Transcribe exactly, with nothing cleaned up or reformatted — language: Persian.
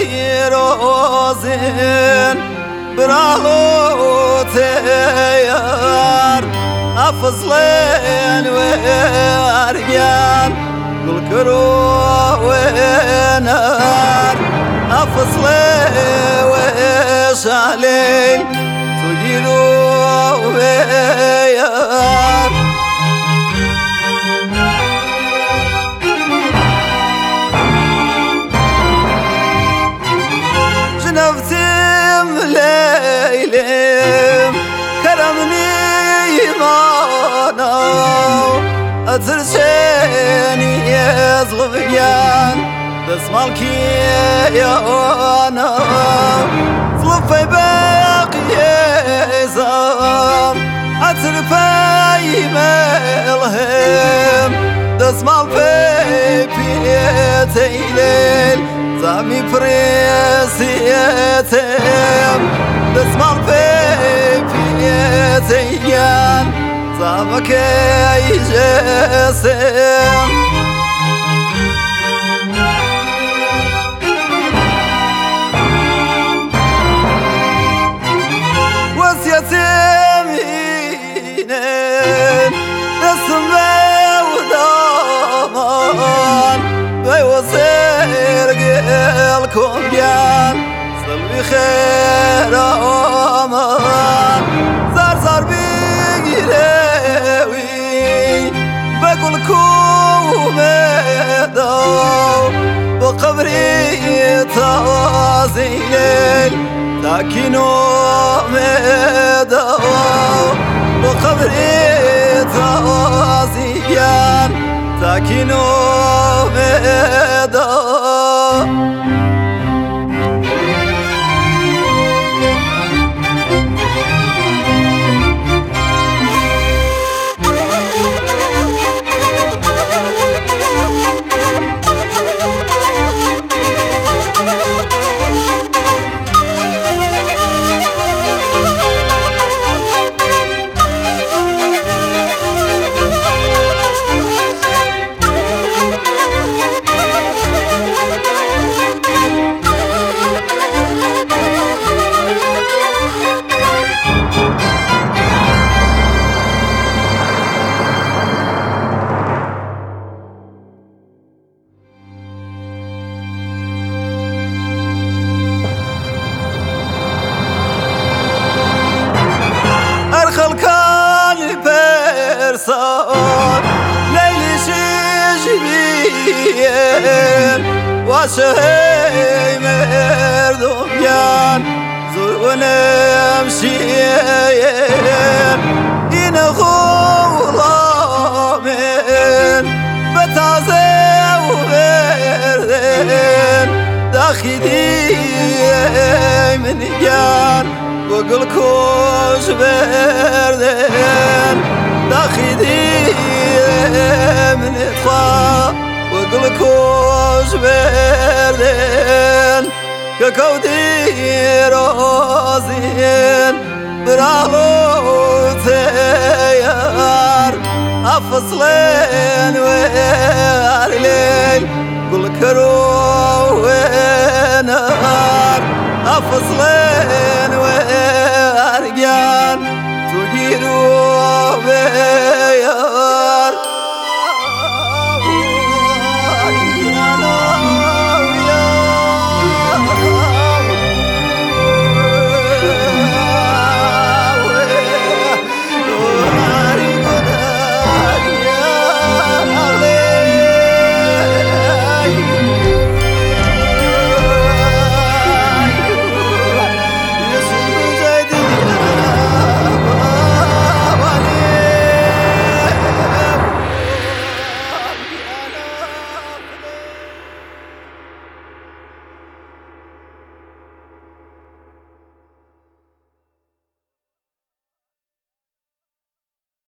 روزين برالو تيار أفصلين واريان بالكرو ونار أفصلين وشالين تجيلو ويار جنفتم ليلم كرمني مانو أترشيني يزغفيان دسمالكي يا وانا صلفي باقي يزام أترفي ملهم دسمال في بيتي ليل زامي بريسيتهم دسمال في بيتيان زامك يجسم وسيتمين اسم ودامان بيوصير قلكم بيان سلبي خير امان زار زار بيقلوي بقول كوم داو بقبري تازيل لكنو مداو بقبري تازيان لكنو مداو ليلي شجبين وشهي مردوميان زور ونمشيين ينغولامين بتعزي وبردين داخدي من جان وقل كوش بردين داخدي من إطفاء وقل كوش بردين ككودي روزين برالو تيار أفصلين وارلين قل كرو ونار أفصلين